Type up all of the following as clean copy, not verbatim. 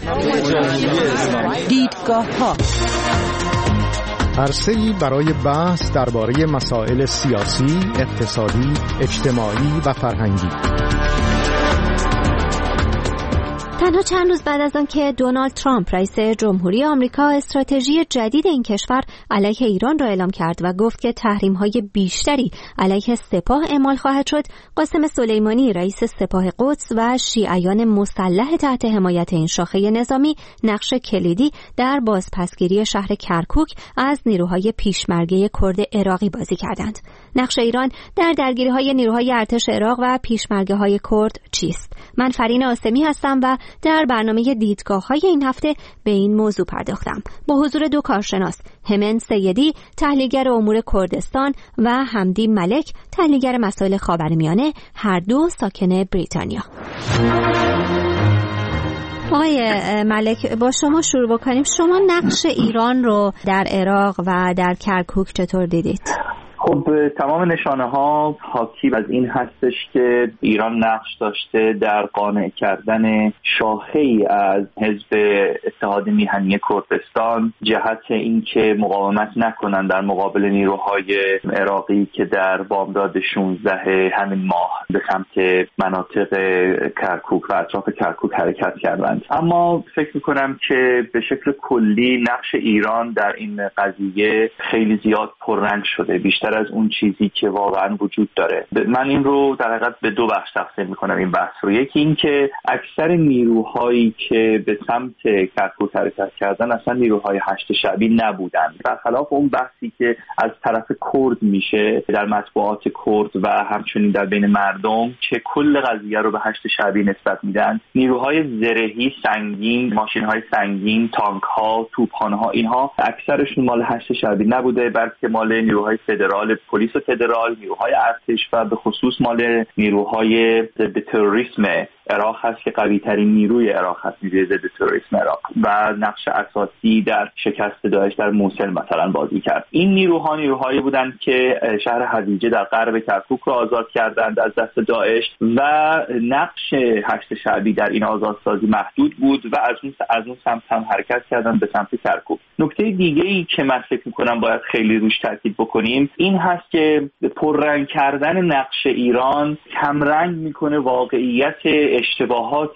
دیدگاه‌ها عرصه‌ای برای بحث درباره مسائل سیاسی، اقتصادی، اجتماعی و فرهنگی. تنها چند روز بعد از آن که دونالد ترامپ رئیس جمهوری آمریکا استراتژی جدید این کشور علیه ایران را اعلام کرد و گفت که تحریم‌های بیشتری علیه سپاه اعمال خواهد شد، قاسم سلیمانی رئیس سپاه قدس و شیعیان مسلح تحت حمایت این شاخه نظامی نقش کلیدی در بازپسگیری شهر کرکوک از نیروهای پیشمرگه کرد عراقی بازی کردند. نقش ایران در درگیری‌های نیروهای ارتش عراق و پیشمرگه‌های کرد چیست؟ من فرین آسمی هستم و در برنامه دیدگاه‌های این هفته به این موضوع پرداختم با حضور دو کارشناس، همن سیدی تحلیلگر امور کردستان و حمدی ملک تحلیلگر مسائل خاورمیانه، هر دو ساکن بریتانیا. آقای ملک، با شما شروع بکنیم. شما نقش ایران رو در عراق و در کرکوک چطور دیدید؟ خب تمام نشانه ها حاکی از این هستش که ایران نقش داشته در قانع کردن شاخه‌ای از حزب اتحاد میهنی کردستان جهت اینکه مقاومت نکنند در مقابل نیروهای عراقی که در بامداد 16 همین ماه به سمت مناطق کرکوک و اطراف کرکوک حرکت کردند. اما فکر می‌کنم که به شکل کلی نقش ایران در این قضیه خیلی زیاد پررنگ شده، بیشتر از اون چیزی که واقعا وجود داره. من این رو در حقیقت به دو بخش تقسیم میکنم این بحث رو. یکی این که اکثر نیروهایی که به سمت کرکوک حرکت کردن اصلا نیروهای هشت شعبی نبودن، برخلاف اون بحثی که از طرف کرد میشه در مطبوعات کرد و همچنین در بین مردم که کل قضیه رو به هشت شعبی نسبت میدن. نیروهای زرهی سنگین، ماشین‌های سنگین، تانک‌ها، توپخانه‌ها، اینها اکثرشون مال هشت شعبی نبوده، بلکه مال نیروهای فدرال، پلیس فدرال، نیروهای ارتش و به خصوص مال نیروهای ضد تروریسم عراق هست که قوی ترین نیروی عراق هست، نیروی ضد تروریسم عراق، و نقش اساسی در شکست داعش در موصل مثلا بازی کرد. این نیروهایی بودند که شهر حدیجه در غرب کرکوک را آزاد کردند از دست داعش و نقش هشت شعبی در این آزادسازی محدود بود و از اون سمت هم حرکت کردند به سمت کرکوک. نکته دیگه‌ای که من فکر می‌کنم باید خیلی روش تاکید بکنیم این هست که پررنگ کردن نقش ایران کمرنگ میکنه واقعیت اشتباهات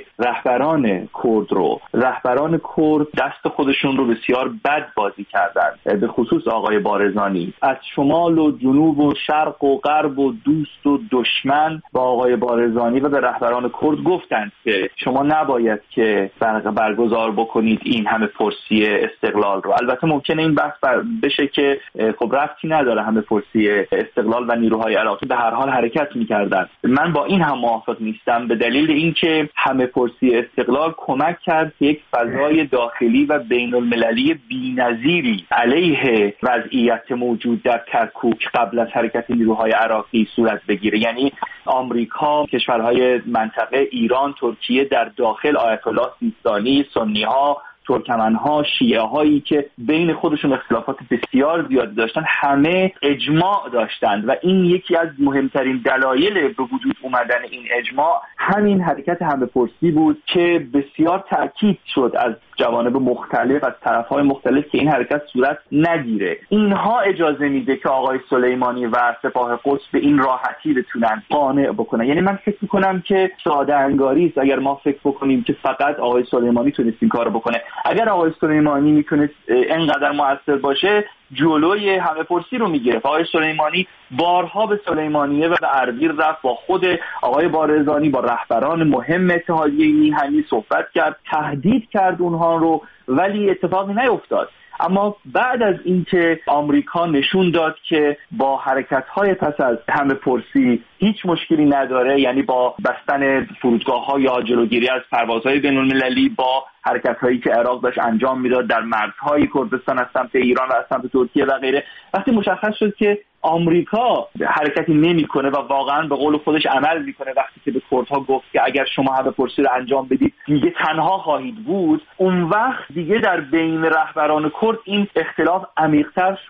رهبران کرد رو. رهبران کرد دست خودشون رو بسیار بد بازی کردن، به خصوص آقای بارزانی. از شمال و جنوب و شرق و غرب و دوست و دشمن با آقای بارزانی و به رهبران کرد گفتند که شما نباید که برگزار بکنید این همه پرسی استقلال رو. البته ممکنه این بحث بشه که خب ربطی نداره، همه پرسی استقلال و نیروهای عراقی به هر حال حرکت می‌کردند. من با این هم موافق نیستم، به دلیل اینکه همه پرسی استقلال کمک کرد یک فضای داخلی و بین‌المللی بی‌نظیری علیه وضعیت موجود در کرکوک قبل از حرکت نیروهای عراقی صورت بگیره. یعنی آمریکا، کشورهای منطقه، ایران، ترکیه در داخل، آیت الله سیستانی، سنی‌ها، ترکمن‌ها، شیعه‌هایی که بین خودشون اختلافات بسیار زیاد داشتن، همه اجماع داشتند و این یکی از مهمترین دلایل به وجود اومدن این اجماع همین حرکت همه‌پرسی بود که بسیار تأکید شد از جوانب مختلف، از طرف‌های مختلف که این حرکت صورت نگیره. اینها اجازه میده که آقای سلیمانی و سپاه قدس به این راحتی بتونن قانع بکنن. یعنی من فکر می‌کنم که ساده انگاری است اگر ما فکر بکنیم که فقط آقای سلیمانی تونست این کارو بکنه. اگر آقای سلیمانی میتونست اینقدر موثر باشه جلوی همه پرسی رو میگرفت. آقای سلیمانی بارها به سلیمانیه و به اردبیل رفت، با خود آقای بارزانی، با رهبران مهم اتحادیه میهنی صحبت کرد، تهدید کرد اونها رو، ولی اتفاقی نیفتاد. اما بعد از اینکه آمریکا نشون داد که با حرکت‌های پس از همه پرسی هیچ مشکلی نداره، یعنی با بستن فرودگاه‌ها یا جلوگیری از پروازهای بین‌المللی، با حرکت‌هایی که عراق داشت انجام میداد در مرزهای کردستان از سمت ایران و از سمت ترکیه و غیره، وقتی مشخص شد که آمریکا حرکتی نمی‌کنه و واقعاً به قول خودش عمل می‌کنه، وقتی که به کردها گفت که اگر شما همه پرسی رو انجام بدید دیگه تنها خواهید بود، اون وقت دیگه در بین رهبران کرد این اختلاف عمیق‌تر شد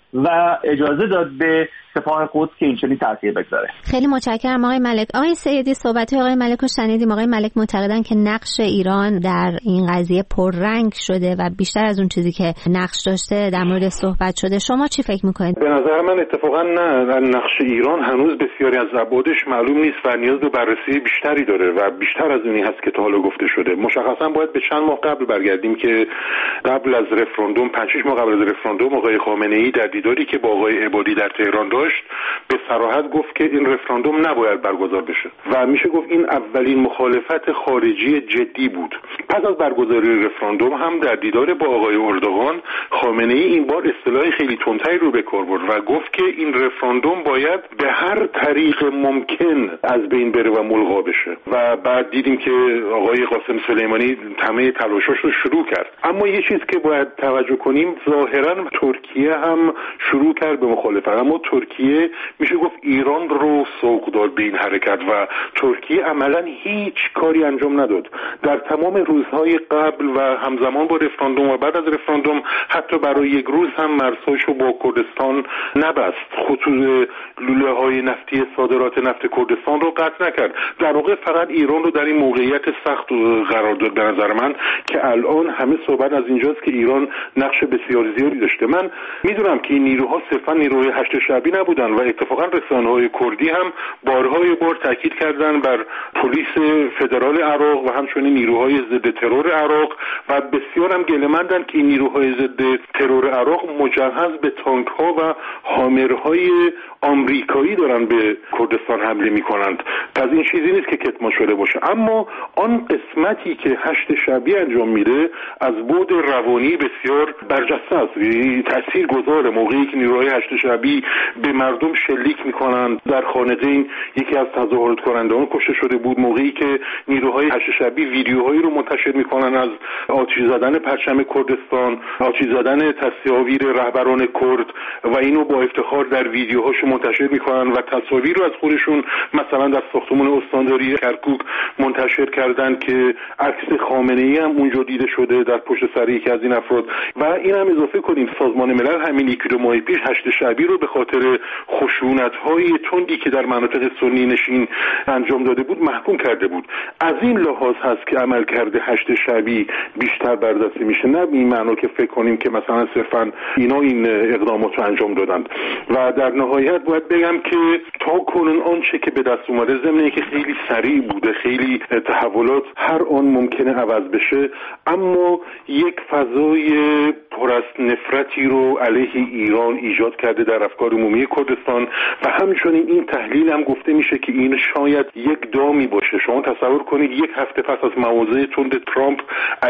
و اجازه داد به سپاه قدس که اینچنین تاثیر بگذاره. خیلی متشکرم آقای ملک. آقای سیدی، صحبت آقای ملک رو شنیدیم. آقای ملک معتقدن که نقش ایران در این قضیه پررنگ شده و بیشتر از اون چیزی که نقش داشته در مورد صحبت شده. شما چی فکر میکنید؟ به نظر من اتفاقا نه، نقش ایران هنوز بسیاری از ابعادش معلوم نیست و نیاز به بررسی بیشتری داره و بیشتر از اونی هست که تا حالا گفته شده. مشخصا باید به چند ماه قبل برگردیم که قبل از رفراندوم، 5-6 ماه قبل از رفراندوم، آقای خامنه‌ای در دیداری که با آقای عبادی در تهران داشت به صراحت گفت که این رفراندوم نباید برگزار بشه و میشه گفت این اولین مخالفت خارجی جدی بود. پس از برگزاری رفراندوم هم در دیدار با آقای اردوغان، خامنه‌ای این بار اصطلاح خیلی تندتری رو به کار برد و گفت که این رفراندوم باید به هر طریق ممکن از بین بره و ملغا بشه و بعد دیدیم که آقای قاسم سلیمانی همه تلاشاش رو شروع کرد. اما یه چیز که باید توجه کنیم، ظاهرا ترکیه هم شروع کرد به مخالفت، اما ترکیه میشه گفت ایران رو سوق داد به این حرکت و ترکیه عملا هیچ کاری انجام نداد. در تمام روزهای قبل و همزمان با رفراندوم و بعد از رفراندوم حتی برای یک روز هم مرزهاش رو با کردستان نبست، خطوط لوله های نفتی صادرات نفت کردستان رو قطع نکرد. در واقع فقط ایران رو در این موقعیت سخت قرار داد به نظر من که الان همه صحبت از اینجاست که ایران نقش بسیار زیادی داشته. من میدونم که این نیروها صرفا نیروهای هشت شعبی نبودن و اتفاقا رسانه‌های کردی هم بارهای بار تاکید کردن بر پلیس فدرال عراق و همچنین نیروهای ضد ترور عراق و بسیار هم گله‌مندن که این نیروهای ضد ترور عراق مجهز به تانک‌ها و هامرهای آمریکایی دارن به کردستان حمله می‌کنند. پس این چیزی نیست که کتمان شده باشه. اما آن قسمتی که هشت شعبی انجام میده از بعد روانی بسیار برجسته است، تاثیرگذار. موقعی که نیروهای هشت شعبی به مردم شلیک میکنند، در خانقین یکی از تظاهرات کنندگان کشته شده بود. موقعی که نیروهای هشت شعبی ویدیوهایی رو منتشر میکنن از آتش زدن پرچم کردستان، آتش زدن تصاویر رهبران کرد و اینو با افتخار در ویدیوهاشون منتشر میکنن و تصاویر رو از خودشون مثلا در ساختمان استانداری کرکوک منتشر کردن که عکس خامنه‌ای هم اونجا دیده شده در پشت سر یکی از این افراد. و این هم اضافه کنیم سازمان ملل همین 1-2 ماه پیش هشت شعبی رو به خاطر خشونت‌های تندی که در مناطق سنی نشین انجام داده بود محکوم کرده بود. از این لحاظ هست که عملکرد هشت شعبی بیشتر بررسی میشه، نه این معنی که فکر کنیم که مثلا صرفا اینا این اقدامات رو انجام دادند. و در نهایت باید بگم که تا کنون آنچه که به دست اومده ضمن اینکه خیلی سریع بوده، خیلی تحولات هر آن ممکنه عوض بشه، اما یک فضای پر از نفرتی رو علیه ایران ایجاد کرده در افکار عمومی کردستان و همچنین این تحلیل هم گفته میشه که این شاید یک دامی باشه. شما تصور کنید یک هفته پس از مواضع تند ترامپ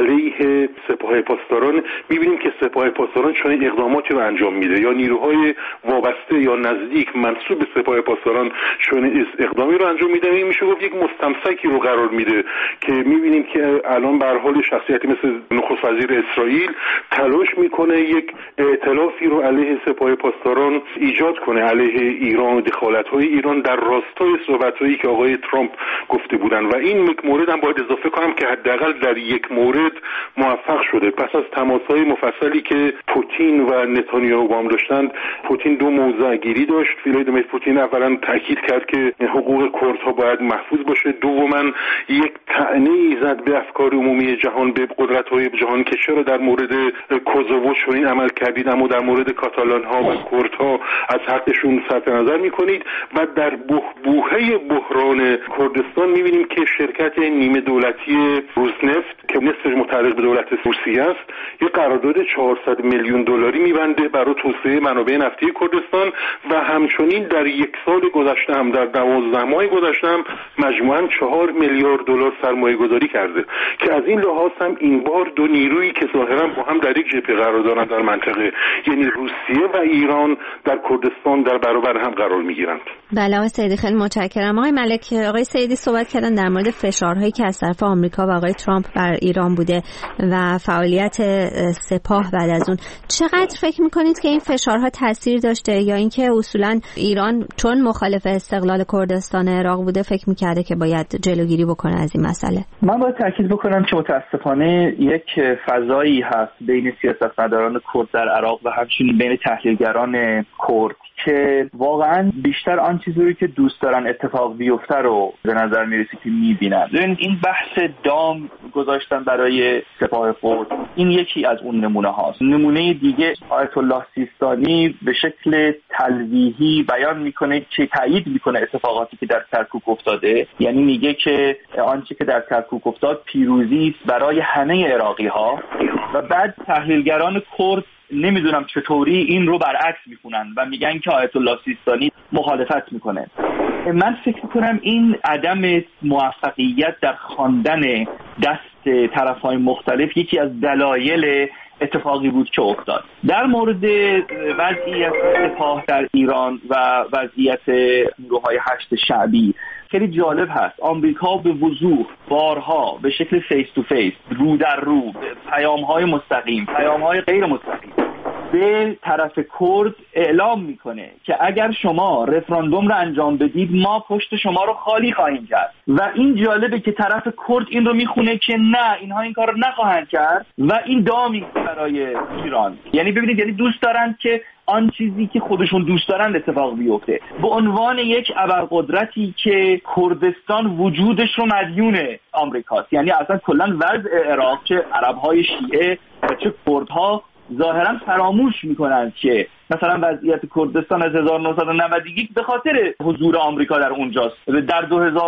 علیه سپاه پاسداران میبینیم که سپاه پاسداران چنین اقداماتی رو انجام میده یا نیروهای وابسته یا نزدیک منسوب به سپاه پاسداران چنین اقدامی رو انجام میده. این میشه گفت یک مستمسکی رو قرار میده که میبینیم که الان به هر حال شخصیتی مثل نخست وزیر اسرائیل تلاش میکنه یک ائتلافی رو علیه سپاه پاسداران ایجاد کنه، علیه ایران، دخالت‌های ایران در راستای صحبت‌هایی که آقای ترامپ گفته بودن. و این یک مورد هم باید اضافه کنم که حداقل در یک مورد موفق شده. پس از تماس‌های مفصلی که پوتین و نتانیاهو با هم داشتند، پوتین دو موضع گیری داشت. ولادیمیر پوتین اولا تاکید کرد که حقوق کردها باید محفوظ باشه، دوما یک طعنه‌ای زد به افکار عمومی جهان، به قدرت‌های جهان که چرا در مورد کوزوو چنین عمل کردید اما در مورد کاتالان‌ها و کردها از حقشون صرف نظر می‌کنید. و در بحبوحه بحران کردستان می‌بینیم که شرکت نیمه دولتی روسنفت که نصفش متعلق به دولت روسیه است، یک قرارداد 400 میلیون دلاری می‌بنده برای توسعه منابع نفتی کردستان و همچنین در یک سال گذشته هم در 12 ماه گذشته هم مجموعاً 4 میلیارد دلار سرمایه‌گذاری کرده که از این لحاظ هم این بار دو نیرویی که ظاهراً با هم در یک جبهه قرار دارن در منطقه، یعنی روسیه و ایران، در کردستان در برابر هم قرار می‌گیرند. بله آقای سیدی خیلی متشکرم. آقای ملک، آقای سیدی صحبت کردن در مورد فشارهایی که از طرف آمریکا و آقای ترامپ بر ایران بوده و فعالیت سپاه بعد از اون. چقدر فکر می‌کنید که این فشارها تاثیر داشته یا اینکه اصولاً ایران چون مخالف استقلال کردستان عراق بوده فکر می‌کرده که باید جلوگیری بکنه از این مسئله؟ من باید تاکید بکنم که متأسفانه یک فضایی هست بین سیاست سیاستمداران کرد در عراق و همچنین بین تحلیلگران کرد که واقعا بیشتر آن چیزی رو که دوست دارن اتفاق بیفته رو به نظر میرسه که میبینن. این بحث دام گذاشتن برای سپاه خود این یکی از اون نمونه هاست. نمونه دیگه آیت الله سیستانی به شکل تلویحی بیان میکنه که تایید میکنه اتفاقاتی که در کرکوک افتاده، یعنی میگه که آنچه که در کرکوک افتاد پیروزی است برای همه عراقی ها و بعد تحلیلگران کرد نمیدونم چطوری این رو برعکس میخونن و میگن که آیت الله سیستانی مخالفت میکنه. من فکر میکنم این عدم موفقیت در خواندن دست طرفهای مختلف یکی از دلایل اتفاقی بود که افتاد. در مورد وضعیت سپاه در ایران و وضعیت نیروهای هشت شعبی خیلی جالب هست. آمریکا به وضوح بارها به شکل فیس تو فیس، رو در رو، پیام‌های مستقیم، پیام‌های غیر مستقیم به طرف کرد اعلام میکنه که اگر شما رفراندوم رو انجام بدید ما پشت شما رو خالی خواهیم کرد و این جالبه که طرف کرد این رو میخونه که نه، اینها این کار رو نخواهند کرد و این دامی برای ایران. یعنی ببینید، یعنی دوست دارن که آن چیزی که خودشون دوست دارن اتفاق بیفته. به عنوان یک ابرقدرتی که کردستان وجودش رو مدیون آمریکاست، یعنی اصلا کلا وضع عراق چه عرب‌های شیعه و چه کردها ظاهرا فراموش میکنند که مثلا وضعیت کردستان از 1991 به خاطر حضور آمریکا در اونجاست. در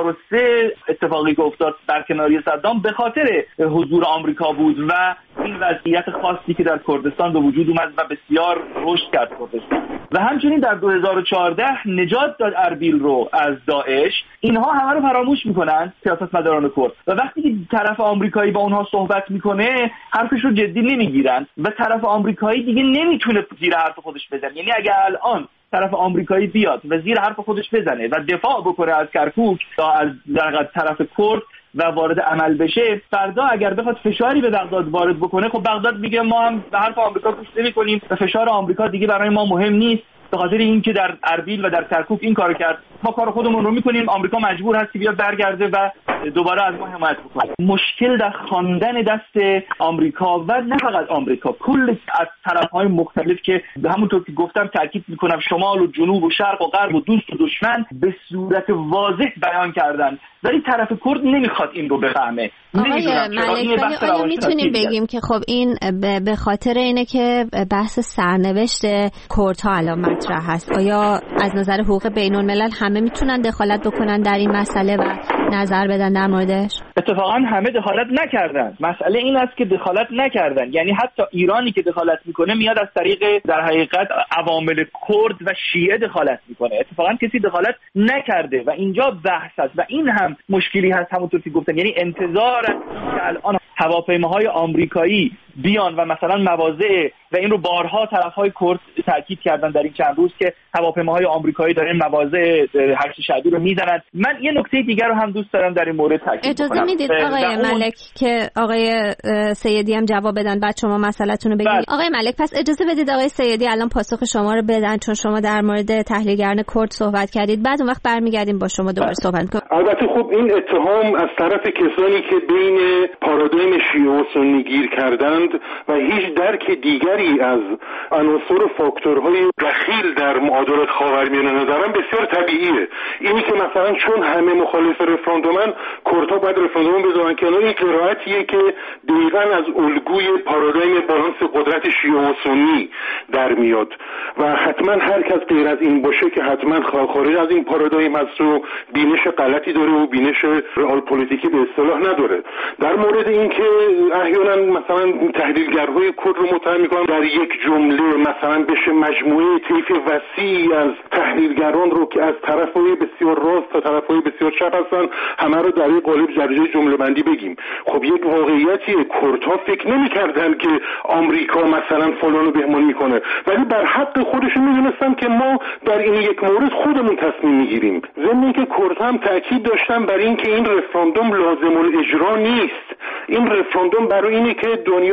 2003 اتفاقی که افتاد برکناری صدام به خاطر حضور آمریکا بود و این وضعیت خاصی که در کردستان به وجود اومد و بسیار رشد کرد کردستان. و همچنین در 2014 نجات داد اربیل رو از داعش. اینها همه رو فراموش میکنن سیاستمداران کرد و وقتی که طرف آمریکایی با اونها صحبت میکنه حرفش رو جدی نمیگیرن و طرف آمریکایی دیگه نمیتونه زیر حرف خودش بزنه. یعنی اگه الان طرف آمریکایی بیاد و زیر حرف خودش بزنه و دفاع بکنه از کرکوک یا از طرف کرد و وارد عمل بشه، فردا اگر بخواد فشاری به بغداد وارد بکنه، خب بغداد میگه ما هم به حرف آمریکا گوش نمی‌کنیم و فشار آمریکا دیگه برای ما مهم نیست. به خاطر اینکه در اربیل و در کرکوک این کارو کرد، ما کار خودمون رو میکنیم، آمریکا مجبور هست که بیاد برگرده و دوباره از ما حمایت بکنه. مشکل در خواندن دست آمریکا و نه فقط آمریکا، کل از طرف‌های مختلف که همونطور که گفتم تاکید میکنم شمال و جنوب و شرق و غرب و دوست و دشمن به صورت واضح بیان کردن، ولی طرف کرد نمیخواد این رو بفهمه. آقای ملک، آیا میتونیم بگیم که خب این به خاطر اینه که بحث سرنوشت کردها الان مطرح هست؟ آیا از نظر حقوق بین الملل همه میتونن دخالت بکنن در این مسئله و نظر بدن در موردش؟ اتفاقا همه دخالت نکردن. مسئله این است که دخالت نکردن، یعنی حتی ایرانی که دخالت میکنه میاد از طریق در حقیقت عوامل کرد و شیعه دخالت میکنه. اتفاقا کسی دخالت نکرده و اینجا بحث است و این هم مشکلی هست. همونطور که گفتم، یعنی انتظار که الان هواپیماهای آمریکایی بیان و مثلا مواضع و این رو بارها طرفهای کرد تاکید کردن در این چند روز که هواپیماهای آمریکایی دارن مواضع هشت شعبی رو میزنن. من یه نکته دیگر رو هم دوست دارم در این مورد تاکید کنم. اجازه میدید آقای ملک که آقای سیدی هم جواب بدن، بعد شما مسئله‌تون رو بگید. آقای ملک پس اجازه بدید آقای سیدی الان پاسخ شما رو بدن، چون شما در مورد تحلیلگران کرد صحبت کردید. بعد اون وقت برمیگردیم با شما دوباره صحبت کنیم. البته خب این اتهام از طرف کسانی که بین پارادایم شیعه و سنی گیر کردند و هیچ درک دیگری از عناصر و فاکتورهای دخیل در معادلات خاورمیانه ندارن بسیار طبیعیه. اینی که مثلا چون همه مخالف رفراندومن، کردها باید رفراندوم بذارن کنار، این قرائتیه که دقیقاً از الگوی پارادایم بالانس قدرت شیعه و سنی در میاد و حتما هر کس غیر از این باشه که حتما خارج از این پارادایم هست و بینش غلطی داره و بینش رئال پلیتیکی به اصطلاح نداره. در مورد اینکه احیانا مثلا تحلیلگرهای کرد رو متهم میکنن در یک جمله مثلا بشه مجموعه طیف وسیعی از تحلیلگران رو که از طرفای بسیار راست تا طرفای بسیار چپ هستن همه رو در این قالب درجه جمله بندی بگیم. خب یک واقعیتی کردها فکر نمی‌کردن که آمریکا مثلا فلانو بهمون میکنه، ولی بر حق خودشون میدونستن که ما در این یک مورد خودمون تصمیم میگیریم. ضمن اینکه کردها هم تاکید داشتن بر این که این رفراندوم لازم الاجرا نیست. این رفراندوم برای اینه که دنیا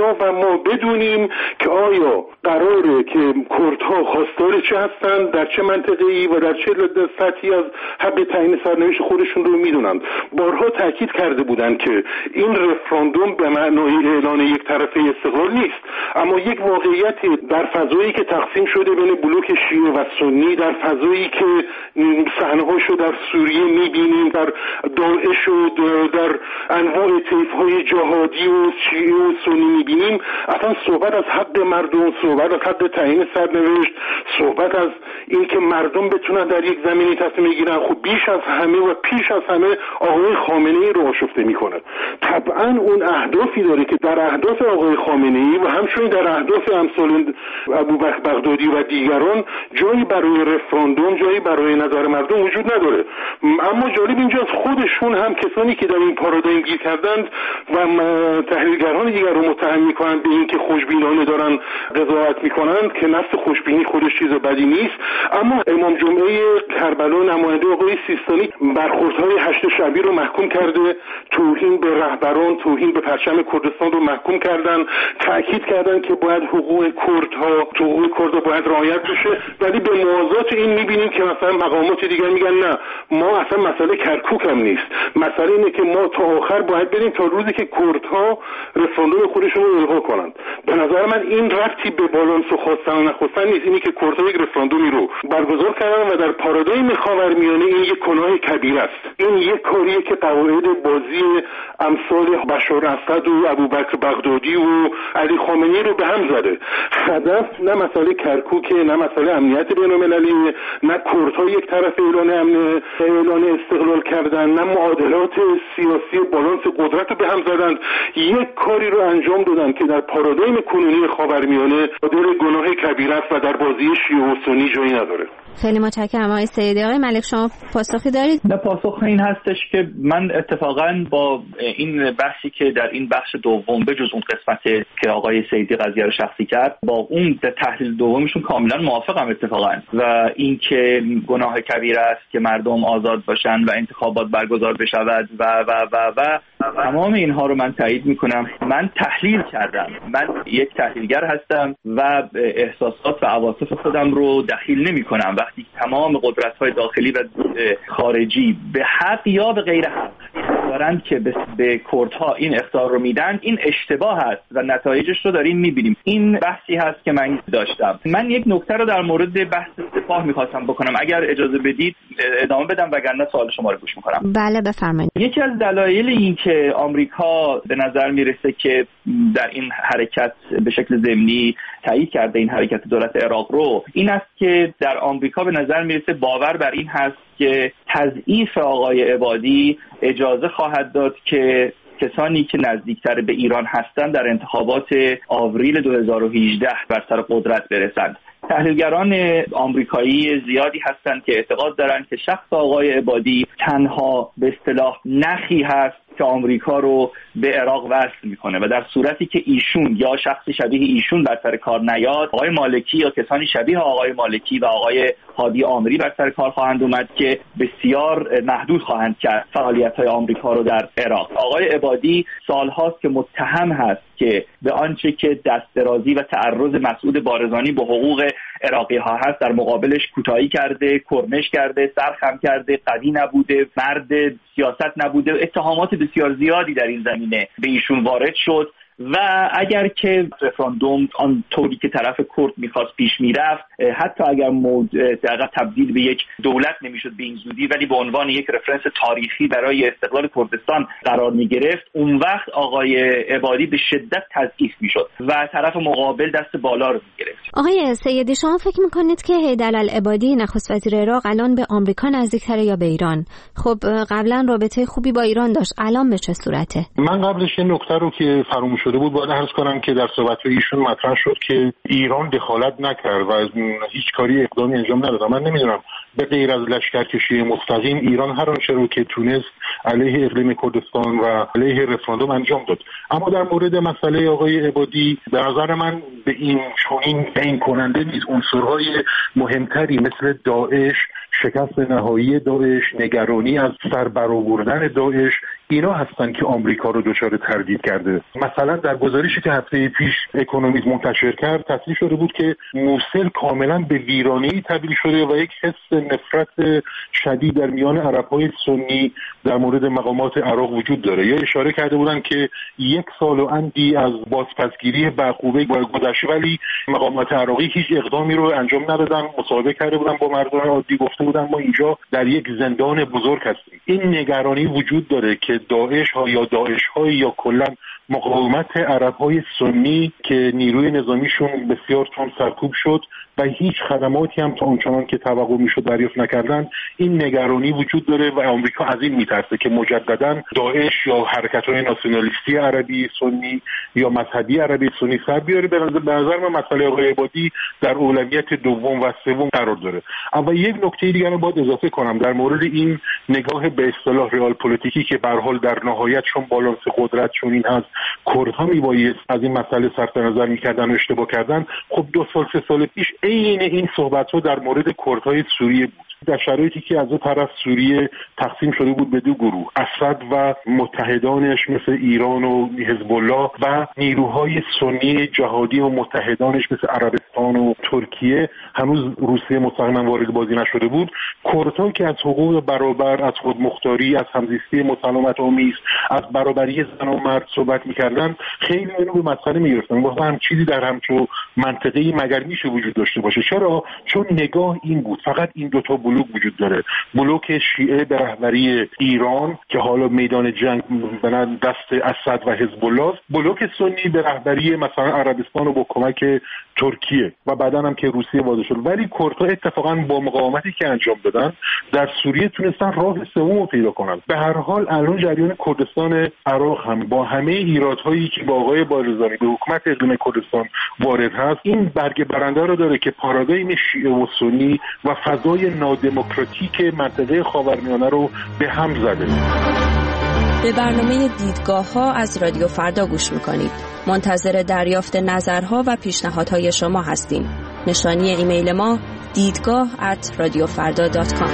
شما و ما بدونیم که آیا قراره که کردها خواستار چه هستند، در چه منطقه‌ای و در چه سطحی از حق تعیین سرنوشت خودشون رو میدونند. بارها تاکید کرده بودند که این رفراندوم به معنای اعلان یک طرفه استقلال نیست، اما یک واقعیت در فضایی که تقسیم شده بین بلوک شیعه و سنی، در فضایی که صحنه‌هاشو در سوریه می‌بینیم، در داعش و در انواع طیف‌های جهادی و شیعه و سنی می‌بینیم، اصلا صحبت از حق مردم، صحبت از حق تعیین سرنوشت، صحبت از اینکه مردم بتونن در یک زمینی تصمیم بگیرن، خب بیش از همه و پیش از همه آقای خامنه‌ای رو آشفته می‌کنه. طبعا اون اهدافی داره که در اهداف آقای خامنه‌ای و همچنین در اهداف امثال ابوبکر بغدادی و دیگران جایی برای رفراندوم، جایی برای نظر مردم وجود نداره. اما جالب اینجاست خودشون هم کسانی که در این پارادایم گیر کردند و تحلیلگران دیگر رو متهم میکنند به اینکه خوشبینانه دارن قضاوت میکنند که نفس خوشبینی خودش چیز بدی نیست، اما امام جمعه کربلا نماینده آقای سیستانی برخوردهای 8 شبی رو محکوم کرده، توهین به رهبران، توهین به پرچم کردستان رو محکوم کردن، تاکید کردن که باید حقوق کردها باید رعایت بشه، ولی به موازات این میبینیم که مثلا مقامات دیگر میگن نه، ما اصلا مسئله کرکوک هم نیست، مسئله اینه که ما تا آخر باید بریم تا روزی که کردها رفراندوم خودشون رو الغا کنند. به نظر من این ربطی به بالانس و خواستن و نخواستن نیست، اینی که کردها یک رفراندومی رو برگزار کردن و در پارادایم خاورمیانه این یک گناه کبیره است. این یک کاریه که قواعد بازی امثال بشار اسد و ابوبکر بغدادی و علی خامنه‌ای رو به هم زده. هدف نه مسئله کرکوک، نه مسئله امنیت بین‌المللی، نه کردها یک طرف اعلان استقلال کردن، نه معادلات سیاسی بالانس قدرت رو به هم زدن. یک کاری رو انجام دادن که در پارادایم کنونی خاورمیانه مدل گناه کبیره است و در بازی شیعه و سنی جایی نداره. خیلی متشکرم آقای سیدی. آقای ملک شما پاسخی دارید؟ نه، پاسخ این هستش که من اتفاقا با این بحثی که در این بخش دوم به جز اون قسمت که آقای سیدی قضیه رو شخصی کرد با اون تحلیل دومشون کاملا موافقم اتفاقا، و این که گناه کبیره است که مردم آزاد باشن و انتخابات برگزار بشود و تمام اینها رو من تایید میکنم. من تحلیل کردم، من یک تحلیلگر هستم و احساسات و عواطف خودم رو دخیل نمیکنم. وقتی تمام قدرت‌های داخلی و خارجی به حق یا به غیر حق دارند که به کردها این اخطار رو میدن، این اشتباه هست و نتایجش رو داریم میبینیم. این بحثی هست که من داشتم. من یک نکته رو در مورد بحث سپاه میخواستم بکنم، اگر اجازه بدید ادامه بدم وگرنه سوال شما رو گوش میکنم. بله بفرمایید. یکی از دلایل این که آمریکا به نظر میرسه که در این حرکت به شکل ضمنی تایید کرده این حرکت دولت عراق رو، این است که در آمریکا به نظر میرسه باور بر این هست که تضعیف آقای عبادی اجازه خواهد داد که کسانی که نزدیکتر به ایران هستند در انتخابات آوریل 2018 بر سر قدرت برسند. تحلیلگران آمریکایی زیادی هستند که اعتقاد دارند که شخص آقای عبادی تنها به اصطلاح نخی هست که آمریکا رو به عراق وصل میکنه و در صورتی که ایشون یا شخصی شبیه ایشون بر سر کار نیاد، آقای مالکی یا کسانی شبیه آقای مالکی و آقای هادی آمری بر سر کار خواهند اومد که بسیار محدود خواهند کرد فعالیت‌های آمریکا رو در عراق. آقای عبادی سالهاست که متهم هست که به آنچه که دست درازی و تعرض مسعود بارزانی به حقوق عراقی ها هست در مقابلش کوتاهی کرده، کرمش کرده، سرخم کرده، قوی نبوده، مرد سیاست نبوده. اتهامات بسیار زیادی در این زمینه به ایشون وارد شد و اگر که رفراندوم آن طوری که طرف کرد میخواست پیش میرفت، حتی اگر دقیقا تبدیل به یک دولت نمیشد به این زودی، ولی به عنوان یک رفرنس تاریخی برای استقلال کردستان قرار میگرفت، اون وقت آقای عبادی به شدت تضعیف میشد و طرف مقابل دست بالا رو میگرفت. آقای سیدی شما فکر میکنید که حیدر العبادی نخست وزیر عراق الان به آمریکا نزدیکتره یا به ایران؟ خب قبلا رابطه خوبی با ایران داشت، الان به چه صورته؟ من قبلش این نکته رو که فراموش شده بود باید عرض کنم که در صحبت‌های ایشون مطرح شد که ایران دخالت نکرد و از هیچ کاری اقدامی انجام نداد. من نمیدونم به غیر از لشکرکشی مستقیم ایران هر آنچه رو که تونست علیه اقلیم کردستان و علیه رفراندوم انجام داد. اما در مورد مسئله آقای عبادی به نظر من به این چنین تعیین کننده نیست. عنصرهای مهمتری مثل داعش، شکست نهایی داعش، نگرانی از سربرآوردن داعش، اینا هستن که آمریکا رو دچار تردید کرده. مثلا در گزارشی که هفته پیش اکونومیست منتشر کرد تصریح شده بود که موصل کاملا به ویرانه‌ای تبدیل شده و یک حس نفرت شدید در میان عرب‌های سنی در مورد مقامات عراق وجود داره. یا اشاره کرده بودن که 1 سال و اندی از بازپسگیری بعقوبه گذشته ولی مقامات عراقی هیچ اقدامی رو انجام ندادن. مصاحبه کرده بودن با مردم عادی، گفته بودن ما اینجا در یک زندان بزرگ هستیم. این نگرانی وجود داره که داعش ها یا داعش های یا کلا مقاومت عرب‌های سنی که نیروی نظامیشون بسیار تند سرکوب شد و هیچ خدماتی هم تا اونچنان که توقع میشد دریافت نکردن، این نگرانی وجود داره و آمریکا از این میترسه که مجددا داعش یا حرکت‌های ناسیونالیستی عربی سنی یا مذهبی عربی سنی سر بیاره. به نظر من مسئله آقای عبادی در اولویت دوم و سوم قرار داره. اما یک نکته دیگر رو باید اضافه کنم در مورد این نگاه به اصطلاح ریال پلیتیکی که به هر حال در نهایت چون بالانس قدرت چون این هست کردها میبایست از این مسئله صرف نظر میکردن و اشتباه کردن. خب 2 سال 3 سال پیش عین این صحبت‌ها در مورد کردهای سوریه بود، در شرایطی که از اون طرف سوریه تقسیم شده بود به 2 گروه، اسد و متحدانش مثل ایران و حزب الله و نیروهای سنی جهادی و متحدانش مثل عربستان و ترکیه. هنوز روسیه مستقیما وارد بازی نشده بود. کردها که از حقوق برابر، از خودمختاری، از همزیستی مسالمت آمیز، از برابری زن و مرد صحبت می‌کردن، خیلی اینو به مسئله می‌گرفتن. گفتن هم چیزی در همچو منطقه‌ای مگر میشه وجود داشته باشه. چرا؟ چون نگاه این بود فقط این 2 تا بلوک وجود داره. بلوک شیعه به رهبری ایران که حالا میدان جنگ بنن دست اسد و حزب الله، بلوک سنی به رهبری مثلا عربستان و با کمک ترکیه و بعداً هم که روسیه واضح شد. ولی کردها اتفاقاً با مقاومتی که انجام دادن در سوریه تونستن راه سوم رو پیدا کنن. به هر حال الان جریان کردستان عراق هم با همه ایرادهایی که با آقای بارزانی به حکومت اقلیم کردستان وارد هست، این برگ برنده رو داره که پارادایم شیعه و سنی و فضای نادموکراتیک منطقه خاورمیانه رو به هم زده. به برنامه دیدگاه‌ها از رادیو فردا گوش می‌کنید. منتظر دریافت نظرها و پیشنهادهای شما هستیم. نشانی ایمیل ما دیدگاه@radiofarda.com.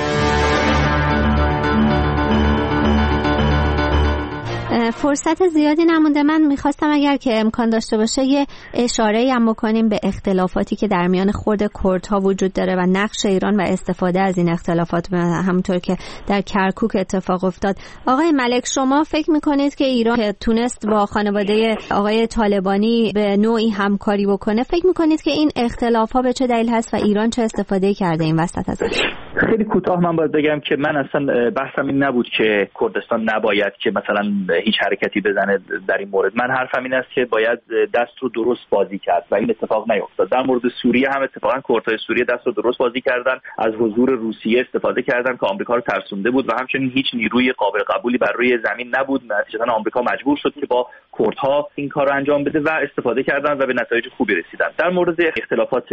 فرصت زیادی نمونده. من میخواستم اگر که امکان داشته باشه یه اشاره‌ای هم بکنیم به اختلافاتی که در میان خود کردها وجود داره و نقش ایران و استفاده از این اختلافات، همونطور که در کرکوک اتفاق افتاد. آقای ملک، شما فکر میکنید که ایران که تونست با خانواده آقای طالبانی به نوعی همکاری بکنه، فکر میکنید که این اختلافات به چه دلیل هست و ایران چه استفاده کرده این وسط ازش؟ خیلی کوتاه من باید بگم که من اصلا بحثم این نبود که کردستان نباید که مثلا هیچ حرکتی بزنه در این مورد. من حرفم این است که باید دست رو درست بازی کرد و این اتفاق نیفتاد. در مورد سوریه هم اتفاقا کردهای سوریه دست رو درست بازی کردن، از حضور روسیه استفاده کردن که آمریکا رو ترسونده بود و همچنین هیچ نیروی قابل قبولی بر روی زمین نبود. نتیجتا آمریکا مجبور شد که با کردها این کار رو انجام بده و استفاده کردن و به نتایج خوبی رسیدن. در مورد اختلافات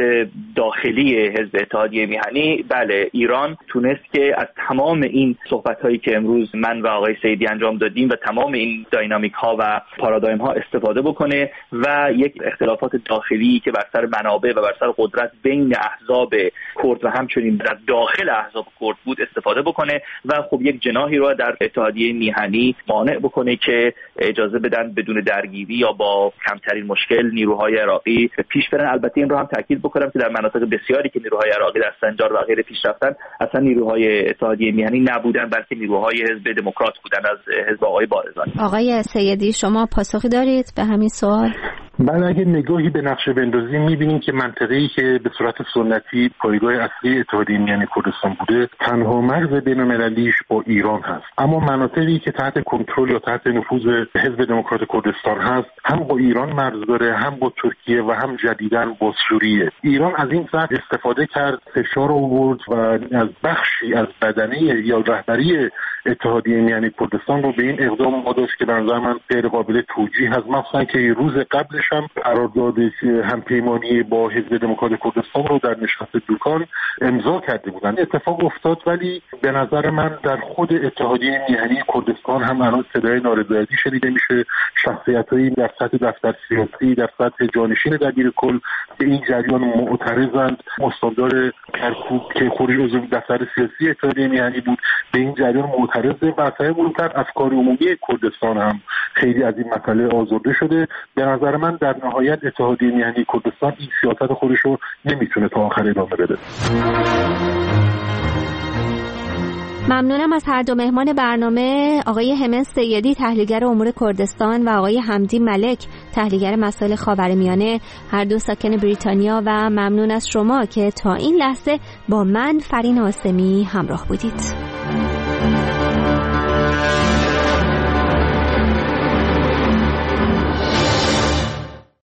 داخلی حزب اتحادیه میهنی، بله، ایران تونست که از تمام این صحبت‌هایی که امروز من و آقای سیدی انجام دادیم و تمام این داینامیک ها و پارادایم ها استفاده بکنه و یک اختلافات داخلی که بر سر منابع و بر سر قدرت بین احزاب کرد و همچنین در داخل احزاب کرد بود استفاده بکنه و خب یک جناحی رو در اتحادیه میهنی مانع بکنه که اجازه بدن بدون درگیری یا با کمترین مشکل نیروهای عراقی پیش برن. البته این رو هم تاکید بکنم که در مناطق بسیاری که نیروهای عراقی در سنجار و غیره پیش رفتن، اصلا نیروهای اتحادیه میهنی نبودن، بلکه نیروهای حزب دموکرات بودن از حزب آقای بارزانی. آقای سیدی، شما پاسخی دارید به همین سوال؟ بله، اگه نگاهی به نقشه بندازیم می‌بینیم که منطقه‌ای که به صورت سنتی پایگاه اصلی اتحادیه میهنی کردستان بوده، تنها مرز بین‌المللیش با ایران هست. اما مناطقی که تحت کنترل یا تحت نفوذ حزب دموکرات کردستان هست، هم با ایران مرز داره، هم با ترکیه و هم جدیداً با سوریه. ایران از این ضعف استفاده کرد، فشار آورد و از بخشی از بدنه یا رهبری اتحادیه میهنی کردستان رو به این اقدام واداشت که به نظر من غیر قابل توجیه هست. مثلا که روز قبلش هم قرارداد همپیمانی با حزب دموکرات کردستان رو در نشست دوکان امضا کرده بودن. اتفاق افتاد، ولی به نظر من در خود اتحادیه میهنی کردستان هم الان صدای نارضایتی شنیده میشه. شخصیت‌هایی در سطح دفتر سیاسی، در سطح جانشین دبیر کل به این جریان معترضند. استاندار کرکوب که خودش عضو دفتر سیاسی اتحادیه میهنی بود به این جریان معترضه و اصلا مهمتر افکار عمومی کردستان هم خیلی از این مسئله آزرده شده. به نظر من در نهایت اتحادیه میهنی کردستان این سیاست خودش رو نمیتونه تا آخر ادامه بده. ممنونم از هر دو مهمان برنامه، آقای همن سیدی تحلیلگر امور کردستان و آقای حمدی ملک تحلیلگر مسائل خاورمیانه، هر دو ساکن بریتانیا، و ممنون از شما که تا این لحظه با من فرین آسمی همراه بودید.